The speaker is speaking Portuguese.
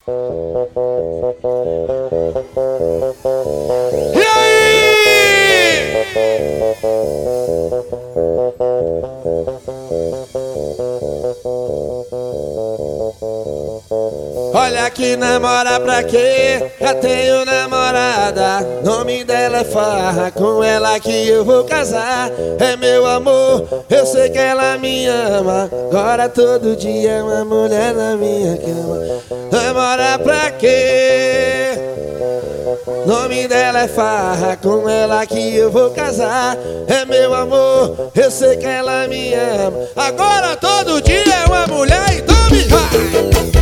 E aí? Olha que namora pra quê? Já tenho namorada, nome dela é Farra, com ela que eu vou casar. É meu amor, eu sei que ela me ama, agora todo dia é uma mulher na minha cama. Namora pra quê? Nome dela é Farra, com ela que eu vou casar. É meu amor, eu sei que ela me ama, agora todo dia é uma mulher, então me vai!